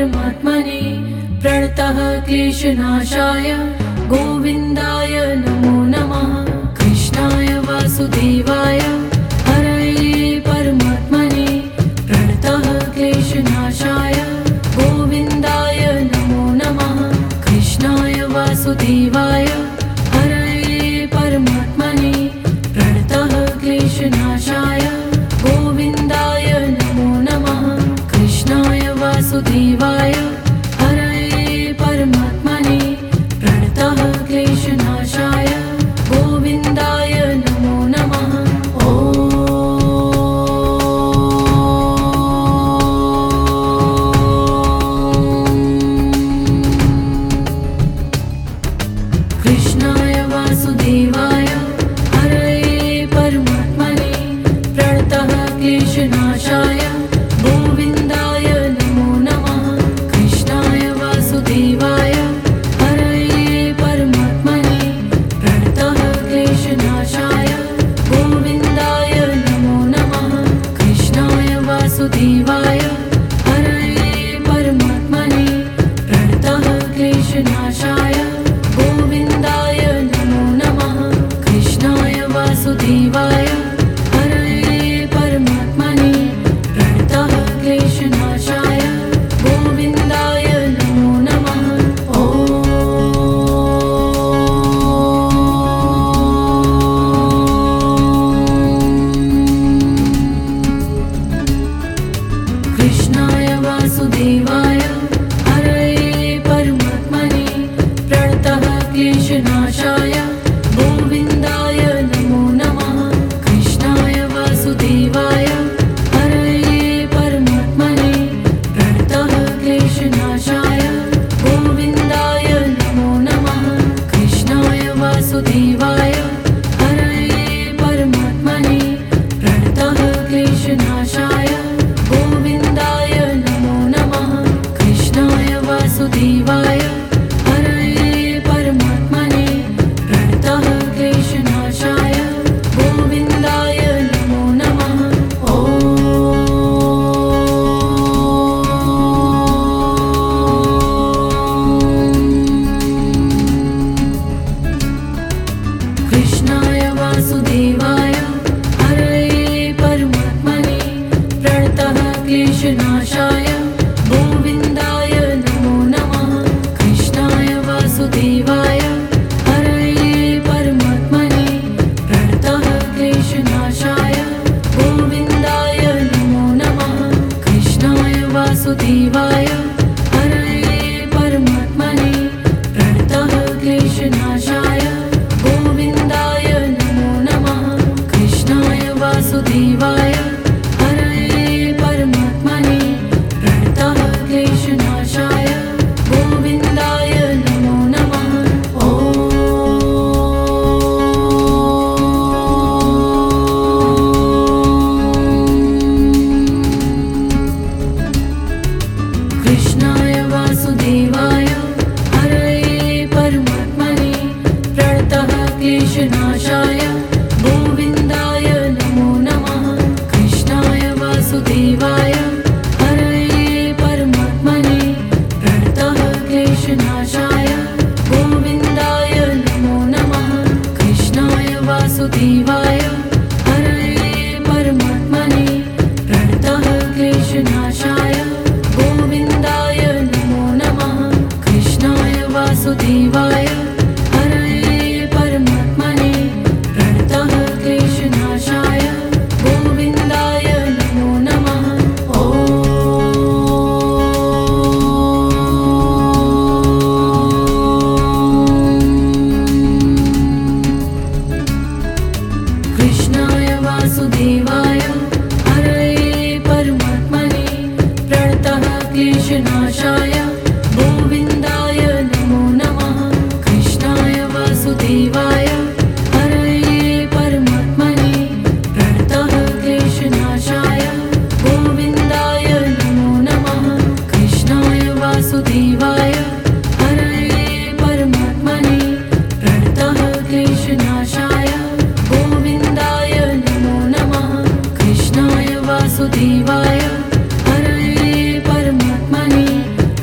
परमात्मने प्रणतः क्लेशनाशाय गोविन्दाय नमो नमः। कृष्णाय वासुदेवाय हरये परमात्मने प्रणतः क्लेशनाशाय गोविन्दाय नमो नमः। कृष्णाय वासुदेवाय हरये परमात्मने प्रणतः क्लेशनाशाय गोविन्दाय नमो नमः। कृष्णाय वासुदेवाय हरये परमात्मने प्रणतः क्लेशनाशाय गोविन्दाय नमो नमः। कृष्णाय वासुदेवाय हरये परमात्मने प्रणतः क्लेशनाशाय गोविन्दाय नमो नमः। कृष्णाय वासुदेवाय हरये परमात्मने प्रणतः क्लेशनाशाय गोविन्दाय नमो नमः। कृष्णाय वासुदेवाय हरये परमात्मने प्रणतः क्लेशनाशाय गोविन्दाय नमो नमः। कृष्णाय वासुदेवाय हरये परमात्मने प्रणतः क्लेशनाशाय गोविन्दाय नमो नमः। कृष्णाय वासुदेवाय हरये परमात्मने प्रणतः क्लेशनाशाय गोविन्दाय नमो नमः। कृष्णाय वासुदेवाय हरये परमात्मने प्रणतः क्लेशनाशाय गोविन्दाय नमो नमः। कृष्णाय वासुदेवाय हरये परमात्मने प्रणतः क्लेशनाशाय गोविन्दाय नमो नमः। कृष्णाय वासुदेवाय हरये परमात्मने प्रणतः क्लेशनाशाय गोविन्दाय नमो नमः। कृष्णाय वासुदेवाय हरये परमात्मने प्रणतः क्लेशनाशाय गोविन्दाय नमो नमः। कृष्णाय वासुदेवाय हरये परमात्मने प्रणतः क्लेशनाशाय गोविन्दाय नमो नमः। कृष्णाय वासुदेवाय हरये परमात्मने प्रणतः क्लेशनाशाय गोविन्दाय नमो नमः। कृष्णाय वासुदेवाय हरये परमात्मने प्रणतः क्लेशनाशाय गोविन्दाय नमो नमः। कृष्णाय वासुदेवाय हरये परमात्मने प्रणतः क्लेशनाशाय गोविन्दाय नमो नमः। कृष्णाय वासुदेवाय हरये परमात्मने प्रणतः क्लेशनाशाय गोविन्दाय नमो नमः। कृष्णाय वासुदेवाय हरये परमात्मने प्रणतः क्लेशनाशाय गोविन्दाय नमो नमः। कृष्णाय वासुदेवाय हरये परमात्मने प्रणतः क्लेशनाशाय गोविन्दाय नमो नमः। कृष्णाय वासुदेवाय हरये परमात्मने प्रणतः क्लेशनाशाय गोविन्दाय नमो नमः। कृष्णाय वासुदेवाय हरये परमात्मने प्रणतः क्लेशनाशाय गोविन्दाय नमो नमः। कृष्णाय वासुदेवाय हरये परमात्मने प्रणतः क्लेशनाशाय गोविन्दाय नमो नमः। कृष्णाय वासुदेवाय हरये परमात्मने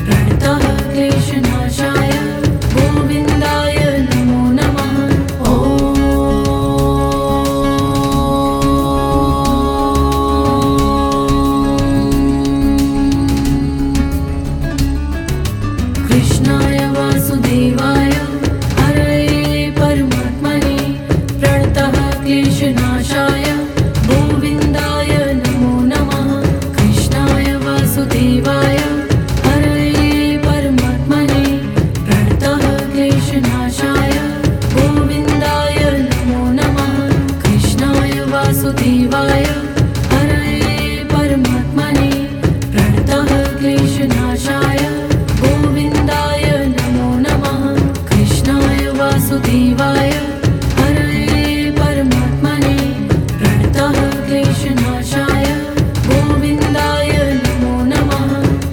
वासुदेवाय हरये परमात्मने प्रणतः क्लेशनाशाय गोविन्दाय नमो नमः।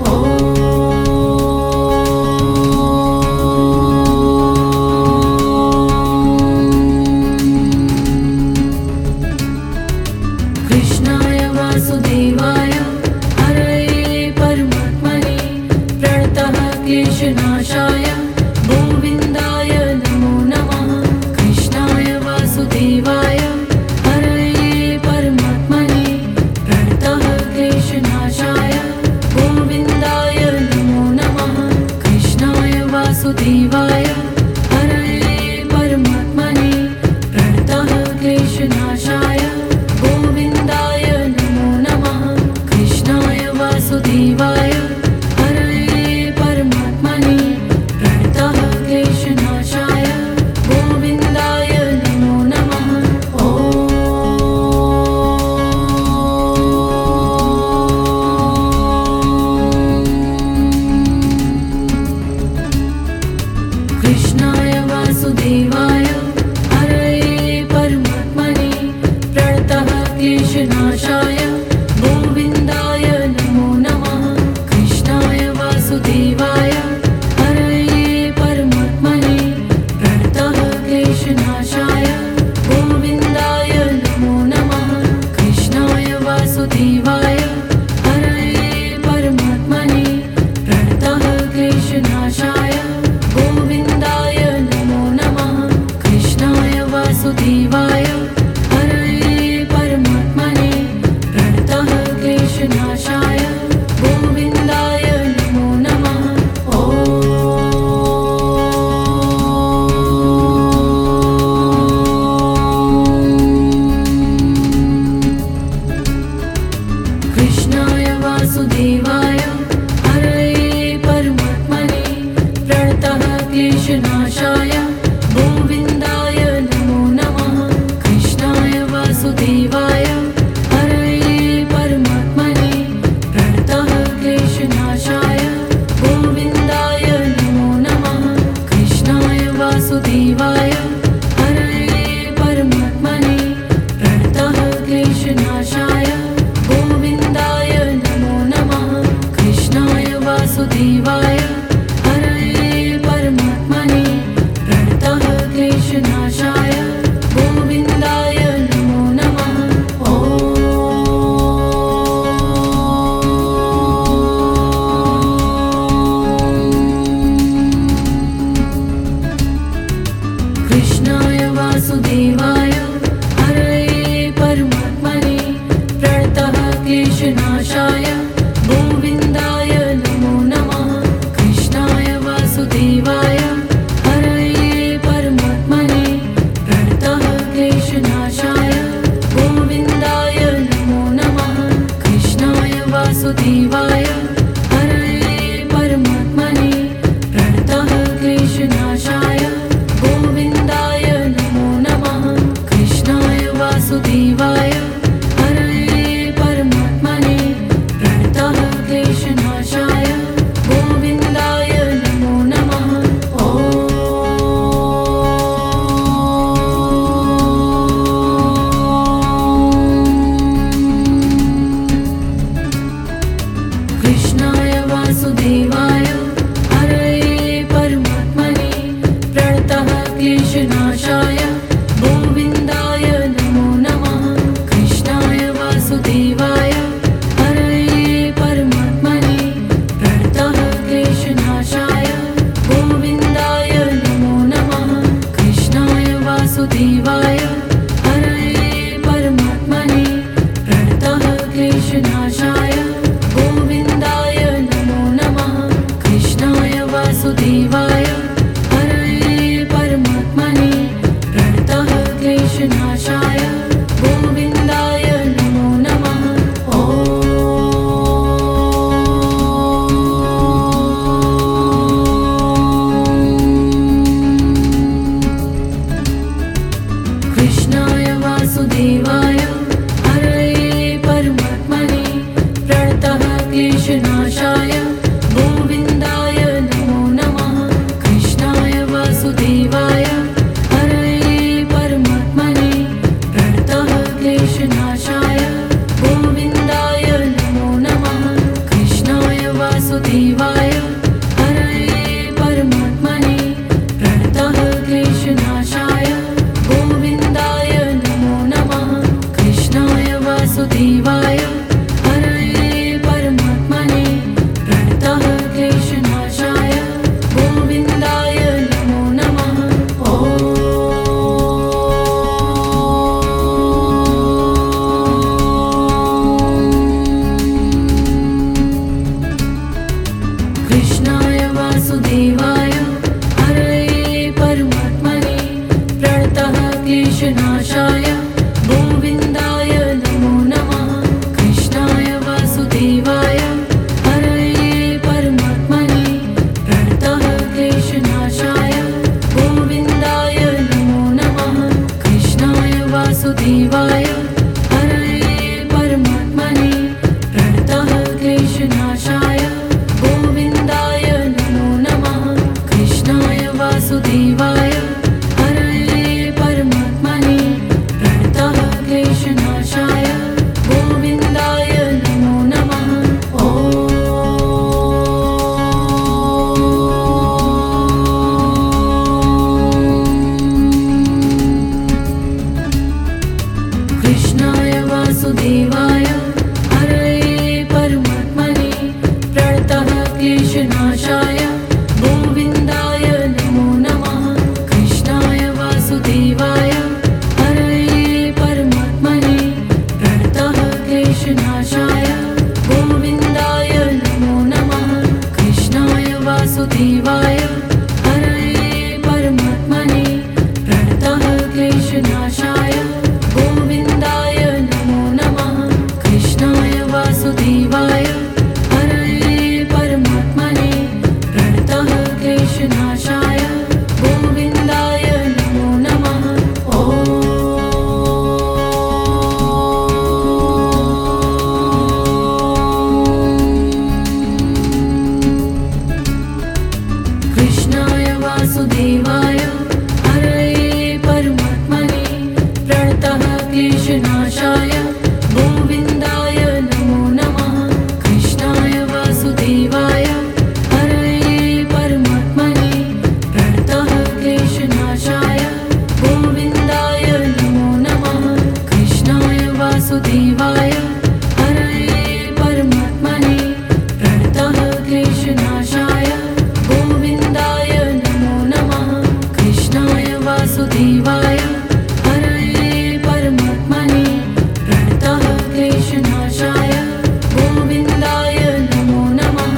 कृष्णाय वासुदेवाय हरये परमात्मने प्रणतः क्लेशनाशाय गोविन्दाय नमो नमः। कृष्णाय वासुदेवाय हरये परमात्मने प्रणतः क्लेशनाशाय गोविन्दाय नमो नमः। कृष्णाय वासुदेवाय हरये परमात्मने प्रणतः क्लेशनाशाय गोविन्दाय नमो नमः। कृष्णाय वासुदेवाय हरये परमात्मने प्रणतः क्लेशनाशाय गोविन्दाय नमो नमः। कृष्णाय वासुदेवाय हरये परमात्मने प्रणतः क्लेशनाशाय गोविन्दाय नमो नमः। कृष्णाय वासुदेवाय हरये परमात्मने प्रणतः क्लेशनाशाय गोविन्दाय नमो नमः। कृष्णाय वासुदेवाय हरये परमात्मने प्रणतः क्लेशनाशाय गोविन्दाय नमो नमः। कृष्णाय वासुदेवाय हरये परमात्मने प्रणतः क्लेशनाशाय गोविन्दाय नमो नमः। कृष्णाय वासुदेवाय हरये परमात्मने प्रणतः क्लेशनाशाय गोविन्दाय नमो नमः। कृष्णाय वासुदेवाय हरये परमात्मने प्रणतः क्लेशनाशाय गोविन्दाय नमो नमः। कृष्णाय वासुदेवाय हरये परमात्मने प्रणतः क्लेशनाशाय गोविन्दाय नमो नमः। कृष्णाय वासुदेवाय हरये परमात्मने प्रणतः क्लेशनाशाय गोविन्दाय नमो नमः। कृष्णाय वासुदेवाय हरये परमात्मने प्रणतः क्लेशनाशाय गोविन्दाय नमो नमः। कृष्णाय वासुदेवाय हरये परमात्मने प्रणतः क्लेशनाशाय गोविन्दाय नमो नमः। कृष्णाय वासुदेवाय हरये परमात्मने प्रणतः क्लेशनाशाय गोविन्दाय नमो नमः। कृष्णाय वासुदेवाय हरये परमात्मने प्रणतः क्लेशनाशाय गोविन्दाय नमो नमः। कृष्णाय वासुदेवाय हरये परमात्मने प्रणतः क्लेशनाशाय गोविन्दाय नमो नमः। कृष्णाय वासुदेवाय हरये परमात्मने प्रणतः क्लेशनाशाय गोविन्दाय नमो नमः। कृष्णाय वासुदेवाय हरये परमात्मने प्रणतः क्लेशनाशाय गोविन्दाय नमो नमः। कृष्णाय वासुदेवाय हरये परमात्मने प्रणतः क्लेशनाशाय गोविन्दाय नमो नमः। कृष्णाय वासुदेवाय हरये परमात्मने प्रणतः क्लेशनाशाय गोविन्दाय नमो नमः। कृष्णाय वासुदेवाय क्लेशनाशाय गोविन्दाय नमो नमः। कृष्णाय वासुदेवाय हरये परमात्मने प्रणतः क्लेशनाशाय गोविन्दाय नमो नमः। कृष्णाय वासुदेवाय हरये परमात्मने प्रणतः क्लेशनाशाय गोविन्दाय नमो नमः। कृष्णाय वासुदेवाय हरये परमात्मने प्रणतः क्लेशनाशाय गोविन्दाय नमो नमः। कृष्णाय वासुदेवाय हरये परमात्मने प्रणतः क्लेशनाशाय गोविन्दाय नमो नमः। कृष्णाय वासुदेवाय हरये परमात्मने प्रणतः क्लेशनाशाय गोविन्दाय नमो नमः। कृष्णाय वासुदेवाय हरये परमात्मने प्रणतः क्लेशनाशाय गोविन्दाय नमो नमः। कृष्णाय वासुदेवाय हरये परमात्मने प्रणतः क्लेशनाशाय गोविन्दाय नमो नमः। कृष्णाय वासुदेवाय हरये परमात्मने प्रणतः क्लेशनाशाय गोविन्दाय नमो नमः। कृष्णाय वासुदेवाय हरये परमात्मने प्रणतः क्लेशनाशाय गोविन्दाय नमो नमः। कृष्णाय वासुदेवाय हरये परमात्मने प्रणतः क्लेशनाशाय गोविन्दाय नमो नमः। कृष्णाय वासुदेवाय हरये परमात्मने प्रणतः क्लेशनाशाय गोविन्दाय नमो नमः।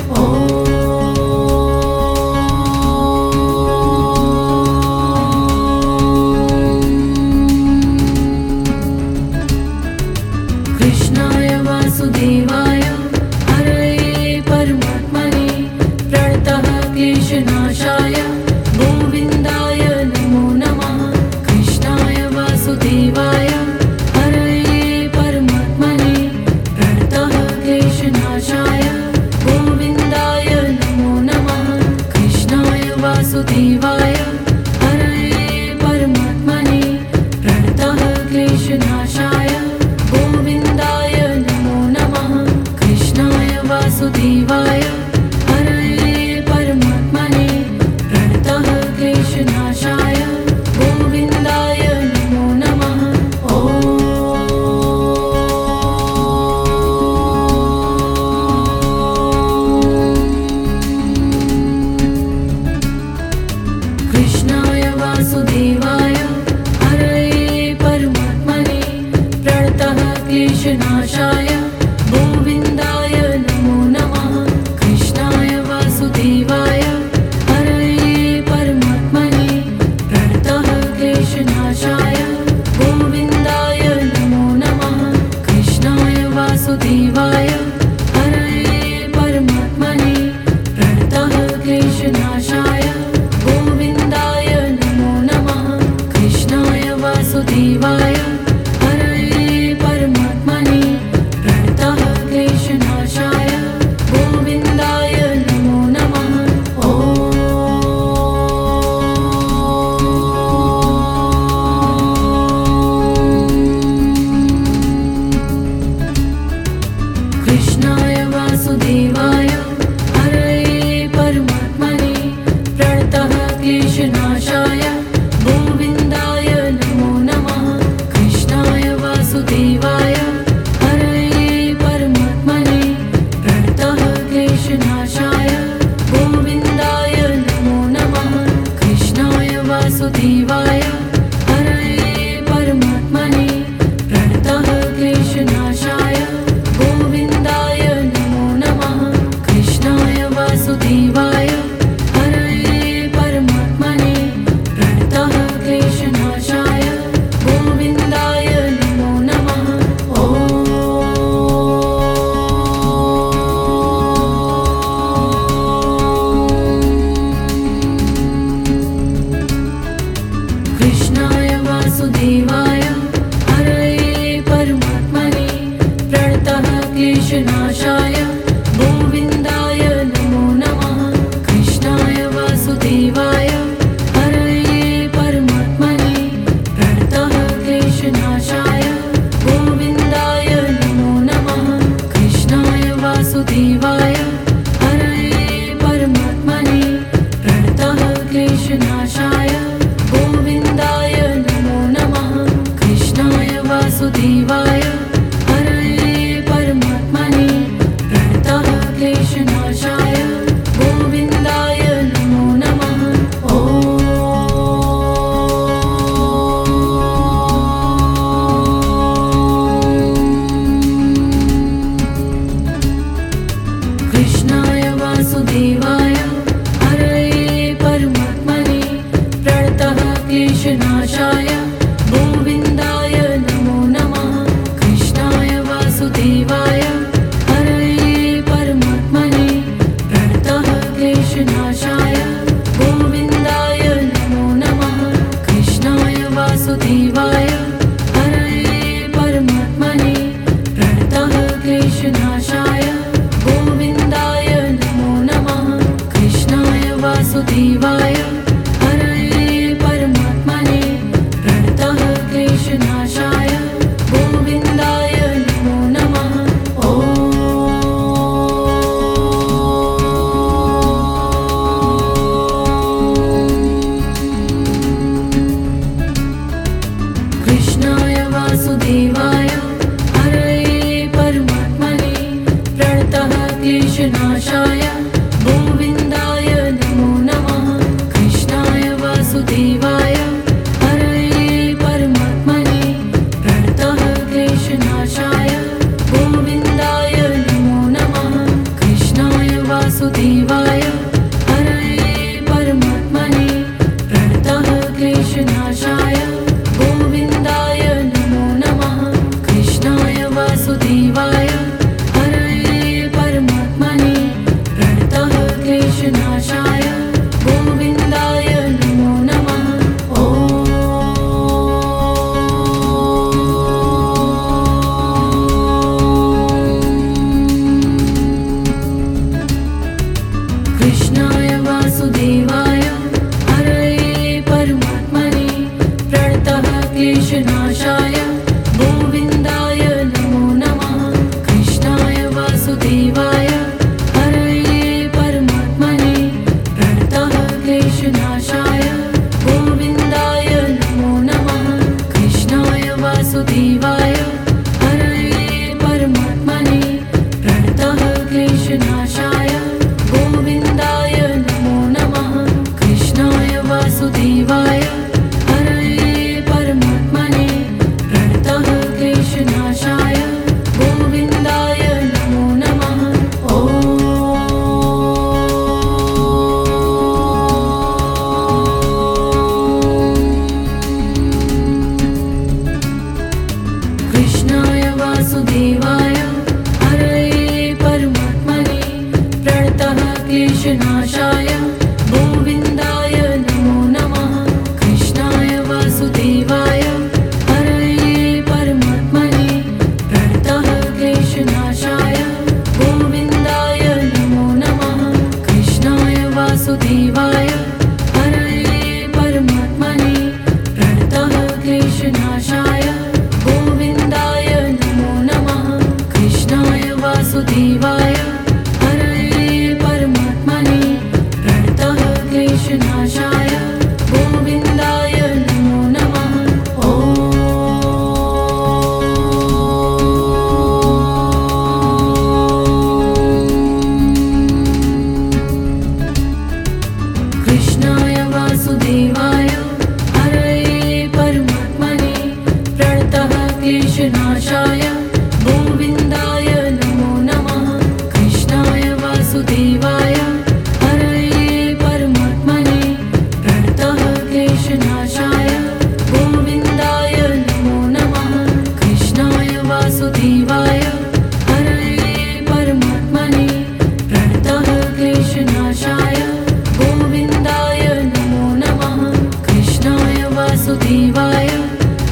कृष्णाय वासुदेवाय हरये परमात्मने प्रणतः क्लेशनाशाय गोविन्दाय नमो नमः। कृष्णाय वासुदेवाय हरये परमात्मने प्रणतः क्लेशनाशाय गोविन्दाय नमो नमः। कृष्णाय वासुदेवाय हरये परमात्मने प्रणतः क्लेशनाशाय गोविन्दाय नमो नमः। कृष्णाय वासुदेवाय हरये परमात्मने प्रणतः क्लेशनाशाय गोविन्दाय नमो नमः। कृष्णाय वासुदेवाय हरये परमात्मने प्रणतः क्लेशनाशाय गोविन्दाय नमो नमः। कृष्णाय वासुदेवाय हरये परमात्मने प्रणतः क्लेशनाशाय गोविन्दाय नमो नमः। कृष्णाय वासुदेवाय हरये परमात्मने प्रणतः क्लेशनाशाय गोविन्दाय नमो नमः। कृष्णाय वासुदेवाय हरये परमात्मने प्रणतः क्लेशनाशाय गोविन्दाय नमो नमः। कृष्णाय वासुदेवाय हरये परमात्मने प्रणतः क्लेशनाशाय गोविन्दाय नमो नमः। वासुदेवाय हरये परमात्मने प्रणतः क्लेशनाशाय गोविन्दाय नमो नमः। कृष्णाय वासुदेवाय हरये परमात्मने प्रणतः क्लेशनाशाय गोविन्दाय नमो नमः। कृष्णाय वासुदेवाय हरये परमात्मने प्रणतः क्लेशनाशाय गोविन्दाय नमो नमः। कृष्णाय वासुदेवाय हरये परमात्मने प्रणतः क्लेशनाशाय गोविन्दाय नमो नमः। कृष्णाय वासुदेवाय हरये परमात्मने प्रणतः क्लेशनाशाय गोविन्दाय नमो नमः। कृष्णाय वासुदेवाय हरये परमात्मने प्रणतः क्लेशनाशाय गोविन्दाय नमो नमः। कृष्णाय वासुदेवाय हरये परमात्मने प्रणतः क्लेशनाशाय गोविन्दाय नमो नमः। कृष्णाय वासुदेवाय हरये परमात्मने प्रणतः क्लेशनाशाय गोविन्दाय नमो नमः। कृष्णाय वासुदेवाय हरये परमात्मने प्रणतः क्लेशनाशाय गोविन्दाय नमो नमः। कृष्णाय वासुदेवाय हरये परमात्मने प्रणतः क्लेशनाशाय गोविन्दाय नमो नमः। कृष्णाय वासुदेवाय हरये परमात्मने प्रणतः क्लेशनाशाय गोविन्दाय नमो नमः। कृष्णाय वासुदेवाय हरये परमात्मने प्रणतः क्लेशनाशाय गोविन्दाय नमो नमः। कृष्णाय वासुदेवाय हरये परमात्मने प्रणतः क्लेशनाशाय गोविन्दाय नमो नमः। कृष्णाय वासुदेवाय हरये परमात्मने प्रणतः क्लेशनाशाय गोविन्दाय नमो नमः। कृष्णाय वासुदेवाय हरये परमात्मने प्रणतः क्लेशनाशाय गोविन्दाय नमो नमः। कृष्णाय वासुदेवाय हरये परमात्मने प्रणतः क्लेशनाशाय गोविन्दाय नमो नमः। कृष्णाय वासुदेवाय हरये परमात्मने प्रणतः क्लेशनाशाय गोविन्दाय नमो नमः। कृष्णाय वासुदेवाय हरये परमात्मने प्रणतः क्लेशनाशाय गोविन्दाय नमो नमः। कृष्णाय वासुदेवाय हरये परमात्मने प्रणतः क्लेशनाशाय गोविन्दाय नमो नमः। कृष्णाय वासुदेवाय हरये परमात्मने प्रणतः क्लेशनाशाय गोविन्दाय नमो नमः। कृष्णाय वासुदेवाय हरये परमात्मने प्रणतः क्लेशनाशाय गोविन्दाय नमो नमः। कृष्णाय वासुदेवाय हरये परमात्मने प्रणतः क्लेशनाशाय गोविन्दाय नमो नमः। कृष्णाय वासुदेवाय हरये परमात्मने प्रणतः क्लेशनाशाय गोविन्दाय नमो नमः। कृष्णाय वासुदेवाय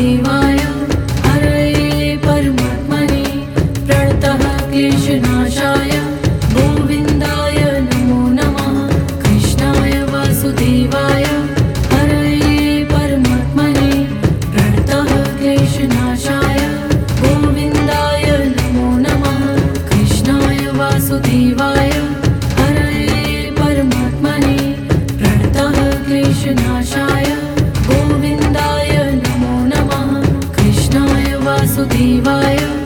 वासुदेवाय हरये परमात्मने प्रणतः क्लेशनाशाय गोविन्दाय नमो नमः। कृष्णाय वासुदेवाय हरये परमात्मने प्रणतः क्लेशनाशाय गोविन्दाय नमो नमः। कृष्णाय वासुदेवाय हरये परमात्मने प्रणतः क्लेशनाशाय गोविन्दाय नमो नमः। कृष्णाय वासुदेवाय